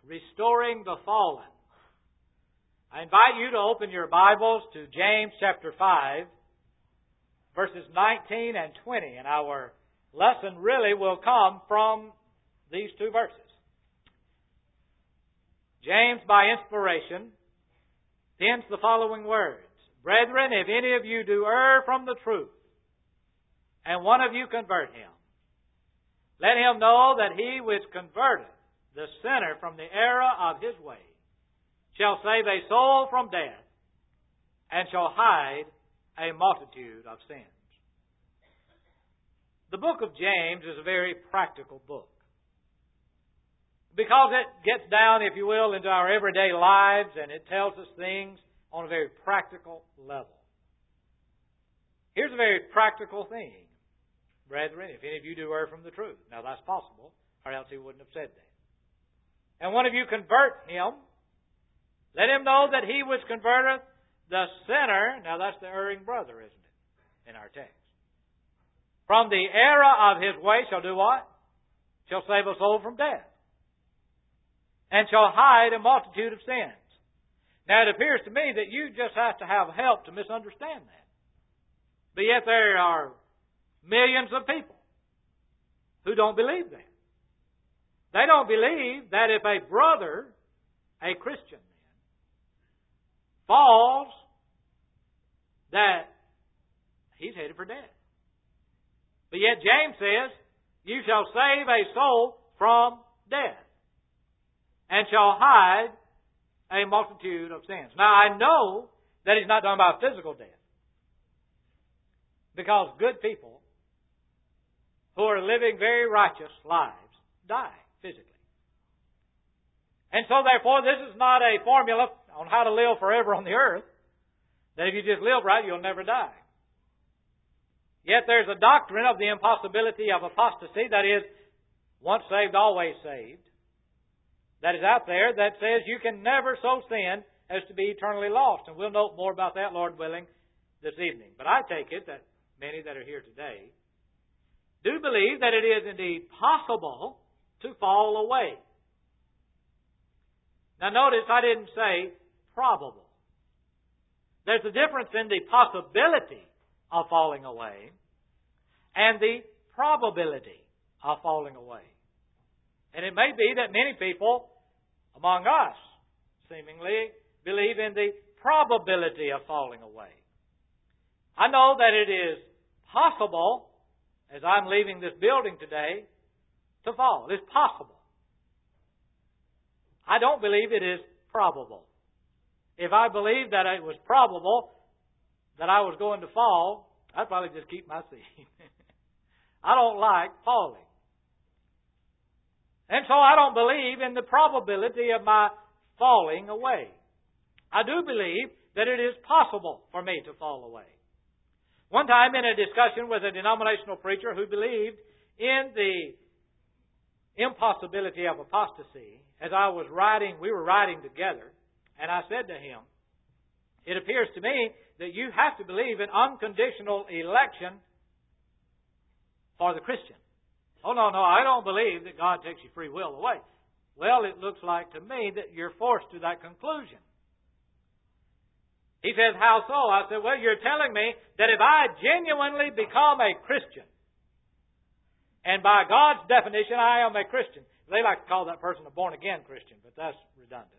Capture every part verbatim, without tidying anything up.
Restoring the Fallen. I invite you to open your Bibles to James chapter five, verses nineteen and twenty, and our lesson really will come from these two verses. James, by inspiration, pens the following words: Brethren, if any of you do err from the truth, and one of you convert him, let him know that he which converteth the sinner from the error of his way shall save a soul from death, and shall hide a multitude of sins. The book of James is a very practical book, because it gets down, if you will, into our everyday lives, and it tells us things on a very practical level. Here's a very practical thing. Brethren, if any of you do err from the truth. Now that's possible, or else he wouldn't have said that. And one of you convert him, let him know that he which converteth the sinner, now that's the erring brother, isn't it, in our text, from the error of his way shall do what? Shall save a soul from death, and shall hide a multitude of sins. Now it appears to me that you just have to have help to misunderstand that. But yet there are millions of people who don't believe that. They don't believe that if a brother, a Christian man, falls, that he's headed for death. But yet James says, you shall save a soul from death, and shall hide a multitude of sins. Now I know that he's not talking about physical death, because good people who are living very righteous lives die physically. And so therefore this is not a formula on how to live forever on the earth, that if you just live right, you'll never die. Yet there's a doctrine of the impossibility of apostasy, that is, once saved, always saved, that is out there, that says you can never so sin as to be eternally lost. And we'll note more about that, Lord willing, this evening. But I take it that many that are here today do believe that it is indeed possible to fall away. Now notice I didn't say probable. There's a difference in the possibility of falling away and the probability of falling away. And it may be that many people among us seemingly believe in the probability of falling away. I know that it is possible, as I'm leaving this building today, to fall. It's possible. I don't believe it is probable. If I believed that it was probable that I was going to fall, I'd probably just keep my seat. I don't like falling. And so I don't believe in the probability of my falling away. I do believe that it is possible for me to fall away. One time in a discussion with a denominational preacher who believed in the impossibility of apostasy, as I was riding, we were riding together, and I said to him, it appears to me that you have to believe in unconditional election for the Christian. Oh, no, no, I don't believe that God takes your free will away. Well, it looks like to me that you're forced to that conclusion. He says, how so? I said, well, you're telling me that if I genuinely become a Christian, and by God's definition, I am a Christian. They like to call that person a born-again Christian, but that's redundant.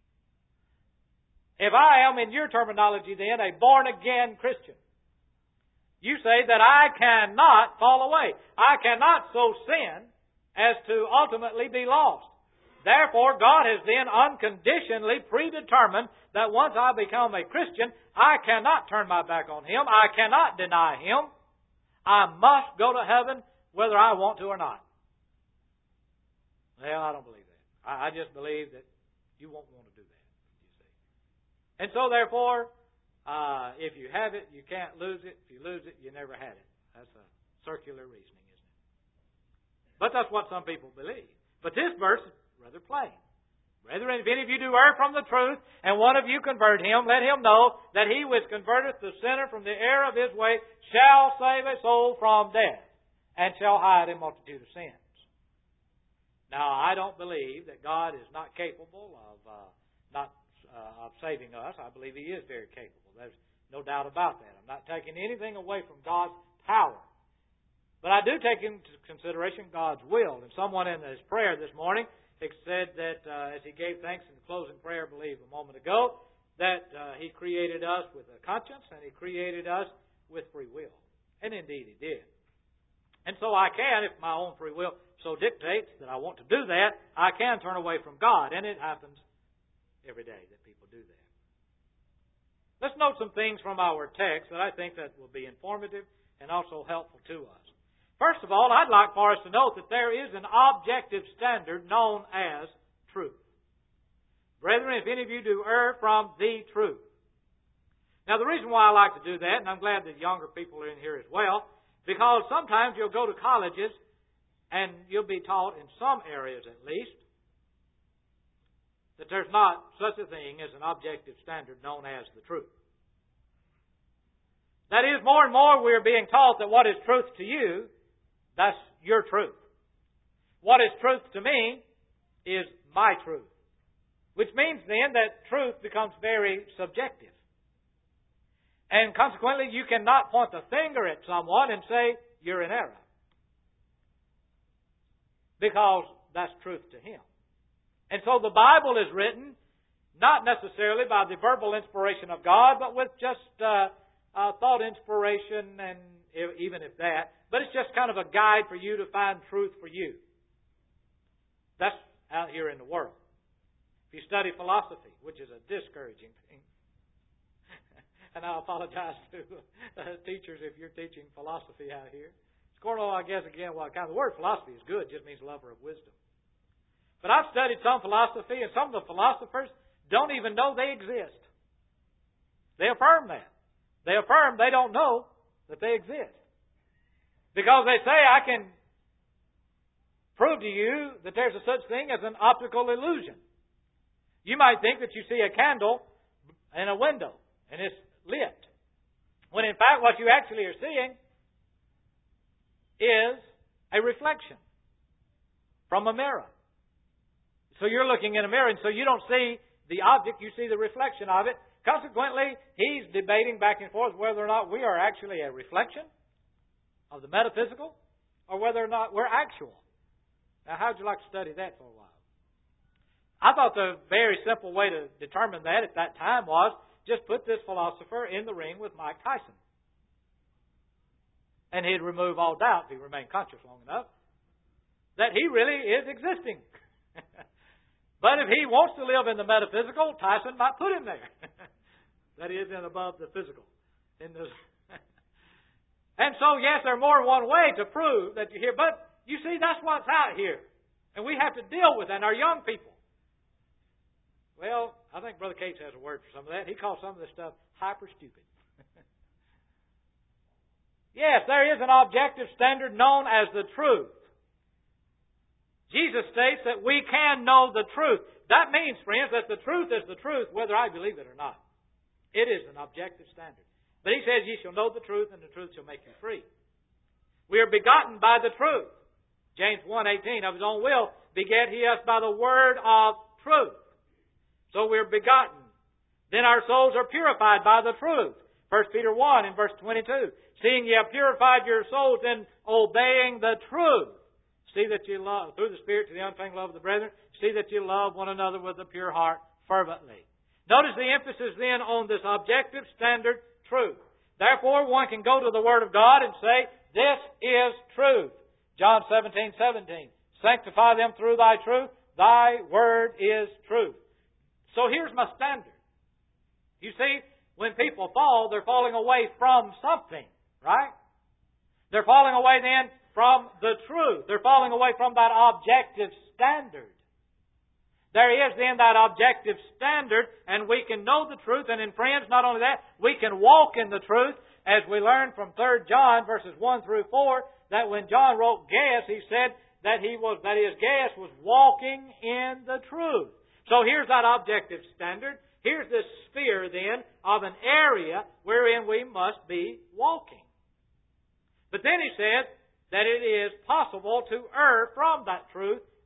If I am, in your terminology then, a born-again Christian, you say that I cannot fall away. I cannot so sin as to ultimately be lost. Therefore, God has then unconditionally predetermined that once I become a Christian, I cannot turn my back on Him. I cannot deny Him. I must go to heaven whether I want to or not. Well, I don't believe that. I just believe that you won't want to do that, you see. And so, therefore, uh, if you have it, you can't lose it. If you lose it, you never had it. That's a circular reasoning, isn't it? But that's what some people believe. But this verse is rather plain. Brethren, if any of you do err from the truth, and one of you convert him, let him know that he which converteth the sinner from the error of his way shall save a soul from death, and shall hide a multitude of sins. Now, I don't believe that God is not capable of uh, not uh, of saving us. I believe He is very capable. There's no doubt about that. I'm not taking anything away from God's power. But I do take into consideration God's will. And someone in his prayer this morning said that, uh, as he gave thanks in the closing prayer, I believe, a moment ago, that uh, He created us with a conscience and He created us with free will. And indeed He did. And so I can, if my own free will so dictates that I want to do that, I can turn away from God. And it happens every day that people do that. Let's note some things from our text that I think that will be informative and also helpful to us. First of all, I'd like for us to note that there is an objective standard known as truth. Brethren, if any of you do err from the truth. Now, the reason why I like to do that, and I'm glad that younger people are in here as well, because sometimes you'll go to colleges and you'll be taught, in some areas at least, that there's not such a thing as an objective standard known as the truth. That is, more and more we're being taught that what is truth to you, that's your truth. What is truth to me is my truth. Which means then that truth becomes very subjective. And consequently, you cannot point the finger at someone and say, you're in error. Because that's truth to him. And so the Bible is written not necessarily by the verbal inspiration of God, but with just uh, uh, thought inspiration, and even if that. But it's just kind of a guide for you to find truth for you. That's out here in the world. If you study philosophy, which is a discouraging thing, and I apologize to uh, teachers if you're teaching philosophy out here. Scorno, I guess, again, well, kind of the word philosophy is good. It just means lover of wisdom. But I've studied some philosophy, and some of the philosophers don't even know they exist. They affirm that. They affirm they don't know that they exist. Because they say, I can prove to you that there's a such thing as an optical illusion. You might think that you see a candle in a window, and it's lit. When in fact what you actually are seeing is a reflection from a mirror. So you're looking in a mirror, and so you don't see the object, you see the reflection of it. Consequently, he's debating back and forth whether or not we are actually a reflection of the metaphysical or whether or not we're actual. Now, how'd you like to study that for a while? I thought the very simple way to determine that at that time was just put this philosopher in the ring with Mike Tyson. And he'd remove all doubt, if he remained conscious long enough, that he really is existing. But if he wants to live in the metaphysical, Tyson might put him there. That is, in above the physical. In the and so, yes, there are more than one way to prove that you're here. But, you see, that's what's out here. And we have to deal with that, and our young people. Well, I think Brother Cates has a word for some of that. He calls some of this stuff hyper-stupid. Yes, there is an objective standard known as the truth. Jesus states that we can know the truth. That means, friends, that the truth is the truth whether I believe it or not. It is an objective standard. But he says, ye shall know the truth, and the truth shall make you free. We are begotten by the truth. James one eighteen, of his own will begat he us by the word of truth. So we're begotten. Then our souls are purified by the truth. First Peter one in verse twenty-two. Seeing ye have purified your souls in obeying the truth. See that you love, through the Spirit to the unfeigned love of the brethren, see that you love one another with a pure heart fervently. Notice the emphasis then on this objective standard truth. Therefore, one can go to the Word of God and say, this is truth. John seventeen seventeen. Sanctify them through thy truth. Thy word is truth. So here's my standard. You see, when people fall, they're falling away from something, right? They're falling away then from the truth. They're falling away from that objective standard. There is then that objective standard, and we can know the truth. And in friends, not only that, we can walk in the truth, as we learn from Third John verses one through four, that when John wrote Gaius, he said that he was, that is, Gaius was walking in the truth. So here's that objective standard. Here's this sphere then of an area wherein we must be walking. But then he says that it is possible to err from that truth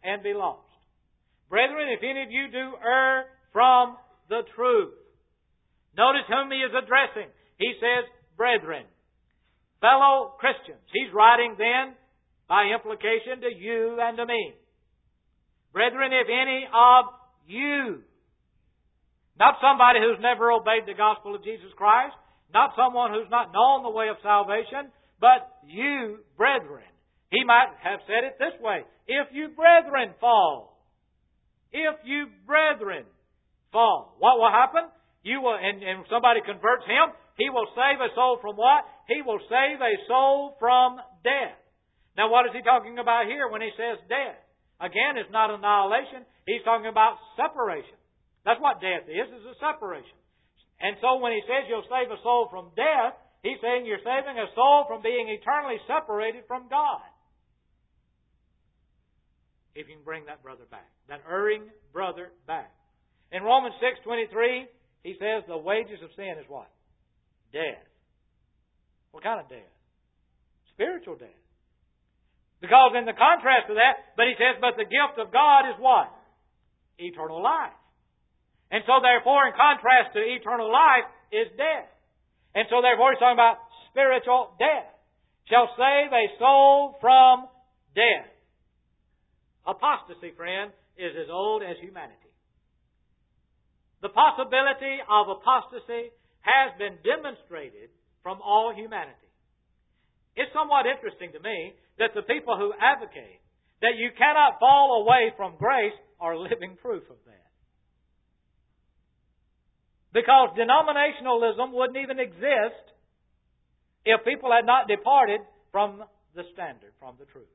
and be lost. Brethren, if any of you do err from the truth. Notice whom he is addressing. He says, brethren, fellow Christians. He's writing then, by implication, to you and to me. Brethren, if any of you, not somebody who's never obeyed the gospel of Jesus Christ, not someone who's not known the way of salvation, but you, brethren. He might have said it this way, if you brethren fall. If you brethren fall. What will happen? You will, and, and somebody converts him, he will save a soul from what? He will save a soul from death. Now what is he talking about here when he says death? Again, it's not annihilation. He's talking about separation. That's what death is, is a separation. And so when he says you'll save a soul from death, he's saying you're saving a soul from being eternally separated from God. If you can bring that brother back. That erring brother back. In Romans six twenty-three, he says the wages of sin is what? Death. What kind of death? Spiritual death. Because in the contrast to that, but he says, but the gift of God is what? Eternal life. And so therefore, in contrast to eternal life, is death. And so therefore, he's talking about spiritual death. Shall save a soul from death. Apostasy, friend, is as old as humanity. The possibility of apostasy has been demonstrated from all humanity. It's somewhat interesting to me that the people who advocate that you cannot fall away from grace are living proof of that. Because denominationalism wouldn't even exist if people had not departed from the standard, from the truth.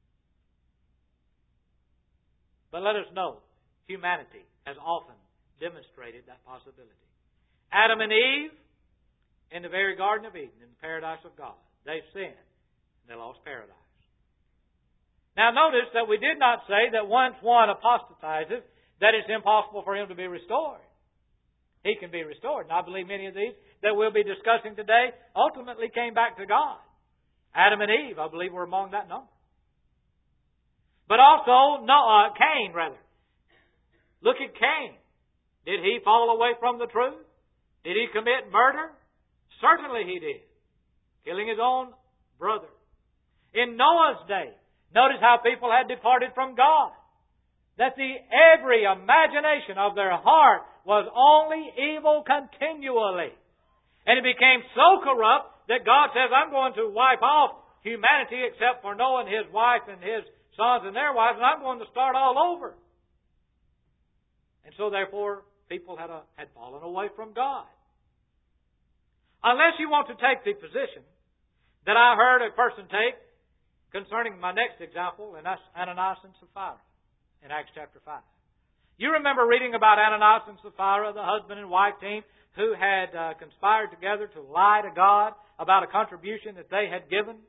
But let us know, humanity has often demonstrated that possibility. Adam and Eve, in the very Garden of Eden, in the paradise of God, they sinned. And they lost paradise. Now notice that we did not say that once one apostatizes, that it's impossible for him to be restored. He can be restored. And I believe many of these that we'll be discussing today ultimately came back to God. Adam and Eve, I believe, were among that number. But also, no, uh, Cain, rather. Look at Cain. Did he fall away from the truth? Did he commit murder? Certainly he did. Killing his own brother. In Noah's day, notice how people had departed from God. That the every imagination of their heart was only evil continually. And it became so corrupt that God says, I'm going to wipe off humanity except for Noah and his wife and his sons and their wives, and I'm going to start all over. And so therefore, people had, a, had fallen away from God. Unless you want to take the position that I heard a person take concerning my next example, and that's Ananias and Sapphira in Acts chapter five. You remember reading about Ananias and Sapphira, the husband and wife team, who had uh, conspired together to lie to God about a contribution that they had given.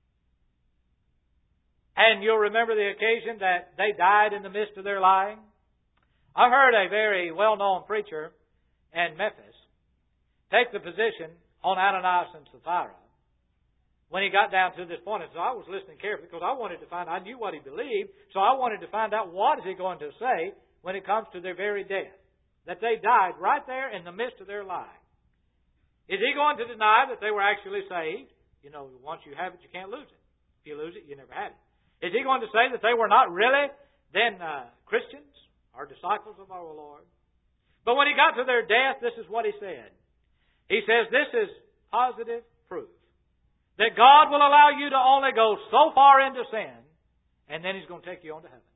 And you'll remember the occasion that they died in the midst of their lying. I heard a very well-known preacher in Memphis take the position on Ananias and Sapphira when he got down to this point. And so I was listening carefully because I wanted to find, I knew what he believed, so I wanted to find out what is he going to say when it comes to their very death. That they died right there in the midst of their lying. Is he going to deny that they were actually saved? You know, once you have it, you can't lose it. If you lose it, you never had it. Is he going to say that they were not really then uh, Christians or disciples of our Lord? But when he got to their death, this is what he said. He says, this is positive proof that God will allow you to only go so far into sin, and then He's going to take you on to heaven.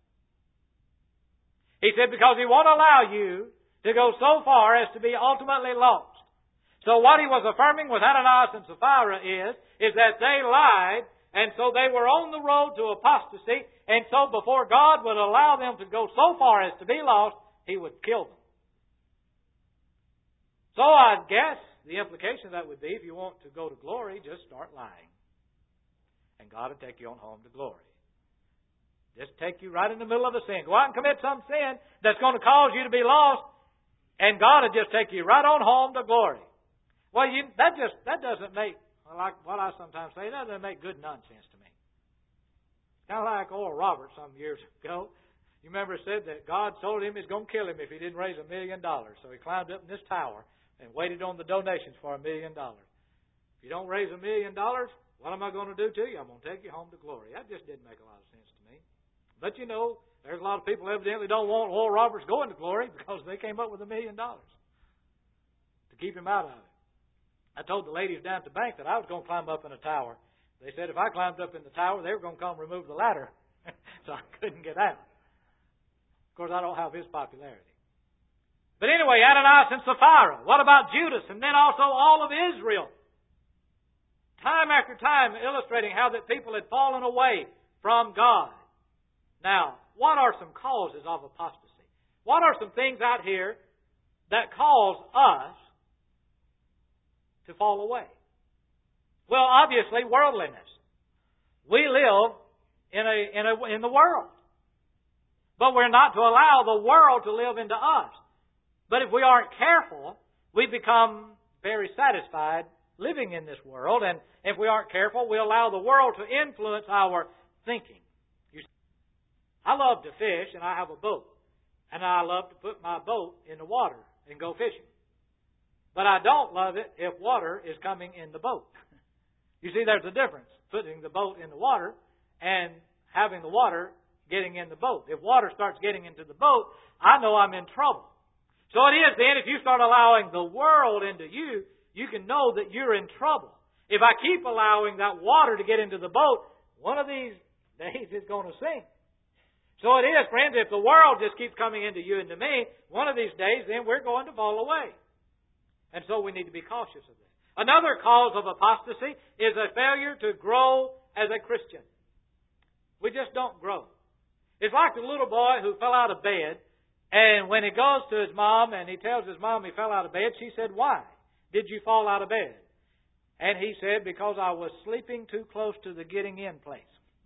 He said, because He won't allow you to go so far as to be ultimately lost. So what he was affirming with Ananias and Sapphira is, is that they lied, and so they were on the road to apostasy, and so before God would allow them to go so far as to be lost, He would kill them. So I guess the implication of that would be, if you want to go to glory, just start lying. And God will take you on home to glory. Just take you right in the middle of a sin. Go out and commit some sin that's going to cause you to be lost, and God will just take you right on home to glory. Well, you, that just that doesn't make, like what I sometimes say, that doesn't make good nonsense to me. Kind of like Oral Roberts some years ago You remember it said that God told him he's going to kill him if he didn't raise a million dollars. So he climbed up in this tower and waited on the donations for a million dollars. If you don't raise a million dollars, what am I going to do to you? I'm going to take you home to glory. That just didn't make a lot of sense to me. But you know, there's a lot of people evidently don't want Oral Roberts going to glory because they came up with a million dollars to keep him out of it. I told the ladies down at the bank that I was going to climb up in a tower. They said if I climbed up in the tower, they were going to come remove the ladder. So I couldn't get out. Of course, I don't have his popularity. But anyway, Ananias and Sapphira. What about Judas? And then also all of Israel. Time after time illustrating how that people had fallen away from God. Now, what are some causes of apostasy? What are some things out here that cause us to fall away? Well, obviously, worldliness. We live in a in a in the world. But we're not to allow the world to live into us. But if we aren't careful, we become very satisfied living in this world. And if we aren't careful, we allow the world to influence our thinking. You see, I love to fish, and I have a boat. And I love to put my boat in the water and go fishing. But I don't love it if water is coming in the boat. You see, there's a difference putting the boat in the water and having the water getting in the boat. If water starts getting into the boat, I know I'm in trouble. So it is then, if you start allowing the world into you, you can know that you're in trouble. If I keep allowing that water to get into the boat, one of these days it's going to sink. So it is, friends, if the world just keeps coming into you and to me, one of these days then we're going to fall away. And so we need to be cautious of this. Another cause of apostasy is a failure to grow as a Christian. We just don't grow. It's like the little boy who fell out of bed, and when he goes to his mom and he tells his mom he fell out of bed, she said, "Why did you fall out of bed?" And he said, "Because I was sleeping too close to the getting in place."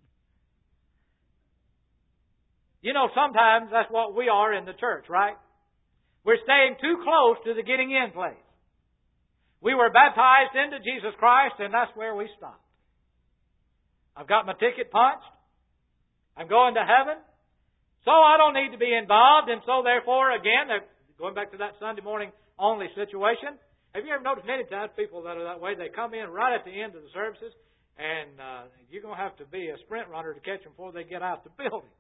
You know, sometimes that's what we are in the church, right? We're staying too close to the getting in place. We were baptized into Jesus Christ, and that's where we stopped. I've got my ticket punched. I'm going to heaven. So I don't need to be involved. And so therefore, again, going back to that Sunday morning only situation, have you ever noticed many times people that are that way, they come in right at the end of the services, and uh, you're going to have to be a sprint runner to catch them before they get out the building.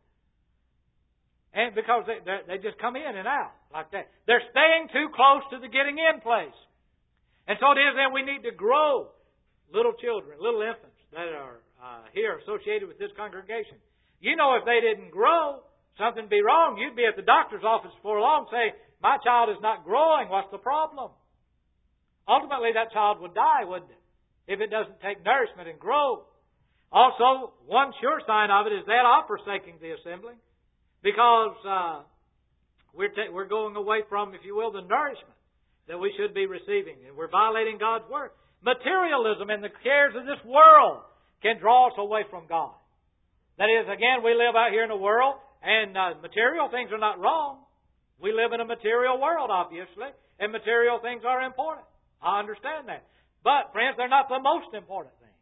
And because they, they just come in and out like that. They're staying too close to the getting in place. And so it is then we need to grow little children, little infants that are uh, here associated with this congregation. You know, if they didn't grow, something would be wrong. You'd be at the doctor's office before long saying, "My child is not growing. What's the problem?" Ultimately, that child would die, wouldn't it? If it doesn't take nourishment and grow. Also, one sure sign of it is that I'm forsaking the assembly. Because uh, we're, ta- we're going away from, if you will, the nourishment that we should be receiving. And we're violating God's Word. Materialism and the cares of this world can draw us away from God. That is, again, we live out here in the world, and uh, material things are not wrong. We live in a material world, obviously, and material things are important. I understand that. But, friends, they're not the most important thing.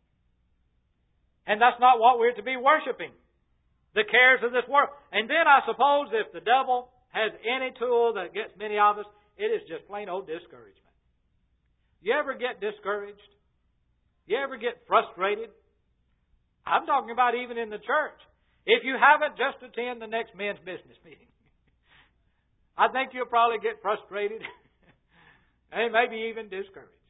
And that's not what we're to be worshiping. The cares of this world. And then I suppose if the devil has any tool that gets many of us, it is just plain old discouragement. You ever get discouraged? You ever get frustrated? I'm talking about even in the church. If you haven't, just attend the next men's business meeting. I think you'll probably get frustrated and maybe even discouraged.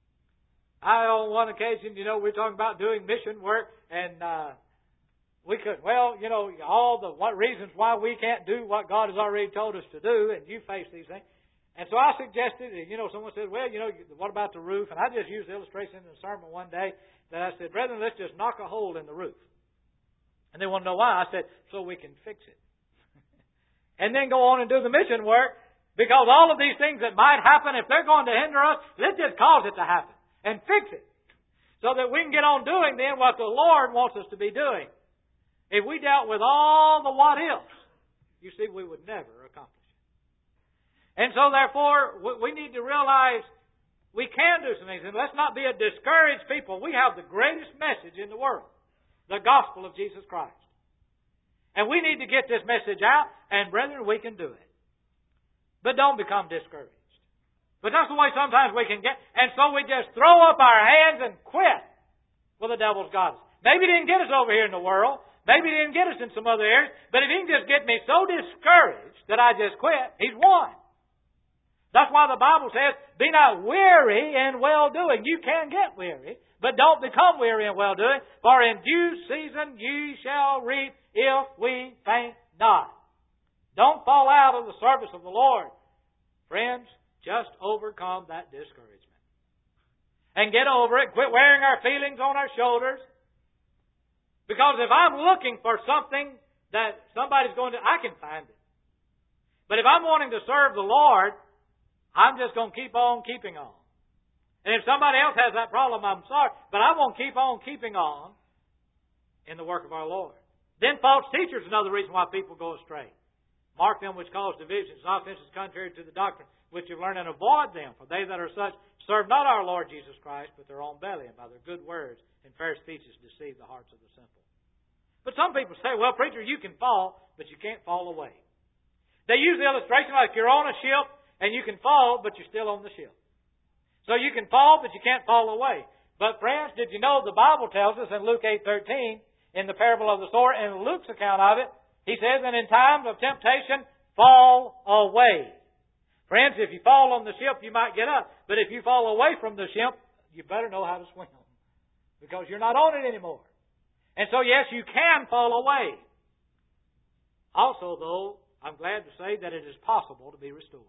I, on one occasion, you know, we were talking about doing mission work, and uh, we could, well, you know, all the what reasons why we can't do what God has already told us to do, and you face these things. And so I suggested, you know, someone said, "Well, you know, what about the roof?" And I just used the illustration in the sermon one day that I said, "Brethren, let's just knock a hole in the roof." And they want to know why. I said, "So we can fix it." And then go on and do the mission work, because all of these things that might happen, if they're going to hinder us, let's just cause it to happen and fix it. So that we can get on doing then what the Lord wants us to be doing. If we dealt with all the what ifs, you see, we would never accomplish it. And so therefore, we need to realize we can do some things. And let's not be a discouraged people. We have the greatest message in the world. The gospel of Jesus Christ. And we need to get this message out, and brethren, we can do it. But don't become discouraged. But that's the way sometimes we can get, and so we just throw up our hands and quit. Well, the devil's got us. Maybe he didn't get us over here in the world. Maybe he didn't get us in some other areas. But if he can just get me so discouraged that I just quit, he's won. That's why the Bible says, be not weary in well-doing. You can get weary, but don't become weary in well-doing. For in due season ye shall reap if we faint not. Don't fall out of the service of the Lord. Friends, just overcome that discouragement. And get over it. Quit wearing our feelings on our shoulders. Because if I'm looking for something that somebody's going to, I can find it. But if I'm wanting to serve the Lord, I'm just going to keep on keeping on. And if somebody else has that problem, I'm sorry. But I won't keep on keeping on in the work of our Lord. Then false teachers is another reason why people go astray. Mark them which cause divisions and offenses contrary to the doctrine which you've learned, and avoid them. For they that are such serve not our Lord Jesus Christ, but their own belly, and by their good words and fair speeches deceive the hearts of the simple. But some people say, well, preacher, you can fall, but you can't fall away. They use the illustration like you're on a ship, and you can fall, but you're still on the ship. So you can fall, but you can't fall away. But friends, did you know the Bible tells us in Luke eight thirteen, in the parable of the sower, in Luke's account of it, he says, and in times of temptation, fall away. Friends, if you fall on the ship, you might get up. But if you fall away from the ship, you better know how to swim. Because you're not on it anymore. And so, yes, you can fall away. Also, though, I'm glad to say that it is possible to be restored.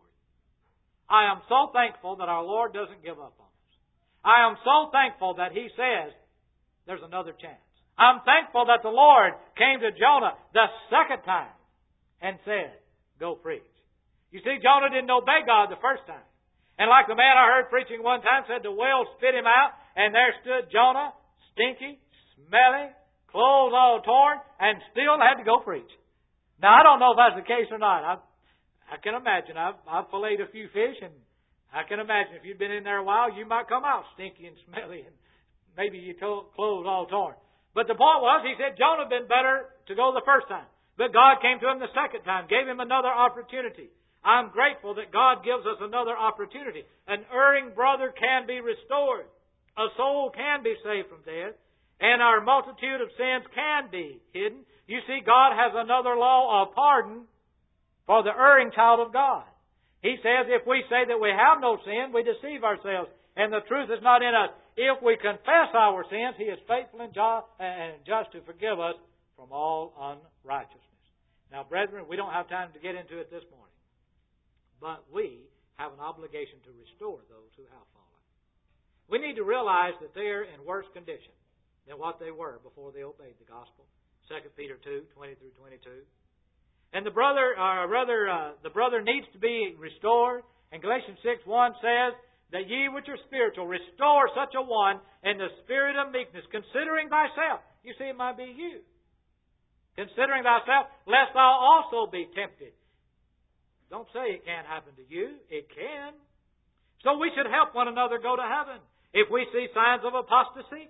I am so thankful that our Lord doesn't give up on us. I am so thankful that He says there's another chance. I'm thankful that the Lord came to Jonah the second time and said, go preach. You see, Jonah didn't obey God the first time. And like the man I heard preaching one time said, the whale spit him out, and there stood Jonah, stinky, smelly, clothes all torn, and still had to go preach. Now, I don't know if that's the case or not. I, I can imagine. I've, I've filleted a few fish, and I can imagine if you've been in there a while, you might come out stinky and smelly, and maybe your to- clothes all torn. But the point was, he said Jonah had been better to go the first time. But God came to him the second time, gave him another opportunity. I'm grateful that God gives us another opportunity. An erring brother can be restored. A soul can be saved from death. And our multitude of sins can be hidden. You see, God has another law of pardon for the erring child of God. He says if we say that we have no sin, we deceive ourselves, and the truth is not in us. If we confess our sins, He is faithful and just to forgive us from all unrighteousness. Now, brethren, we don't have time to get into it this morning. But we have an obligation to restore those who have fallen. We need to realize that they're in worse condition than what they were before they obeyed the gospel. Second Peter two, twenty through twenty-two. And the brother, uh, rather, uh, the brother needs to be restored. And Galatians six, one says, that ye which are spiritual, restore such a one in the spirit of meekness, considering thyself. You see, it might be you. Considering thyself, lest thou also be tempted. Don't say it can't happen to you. It can. So we should help one another go to heaven. If we see signs of apostasy,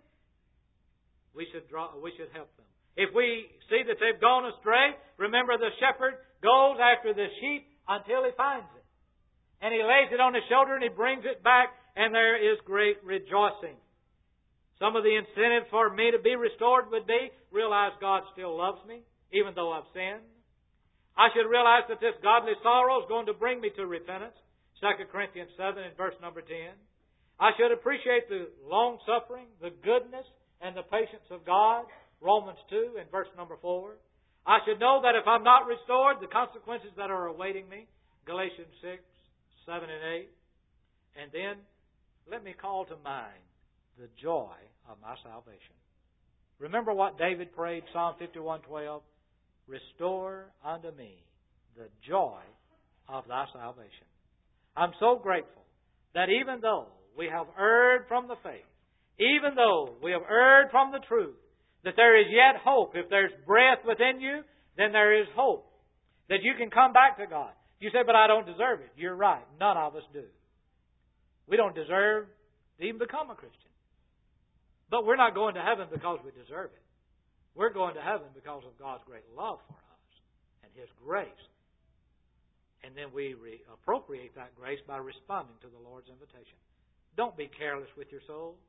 we should draw, we should help them. If we see that they've gone astray, remember the shepherd goes after the sheep until he finds it. And he lays it on his shoulder and he brings it back, and there is great rejoicing. Some of the incentives for me to be restored would be, realize God still loves me, even though I've sinned. I should realize that this godly sorrow is going to bring me to repentance. Second Corinthians seven and verse number ten. I should appreciate the long-suffering, the goodness, and the patience of God. Romans two and verse number four. I should know that if I'm not restored, the consequences that are awaiting me. Galatians six, seven, and eight. And then, let me call to mind the joy of my salvation. Remember what David prayed, Psalm fifty-one twelve. Restore unto me the joy of thy salvation. I'm so grateful that even though we have erred from the faith, even though we have erred from the truth, that there is yet hope. If there's breath within you, then there is hope that you can come back to God. You say, but I don't deserve it. You're right. None of us do. We don't deserve to even become a Christian. But we're not going to heaven because we deserve it. We're going to heaven because of God's great love for us. and His grace. And then we re- appropriate that grace by responding to the Lord's invitation. Don't be careless with your soul.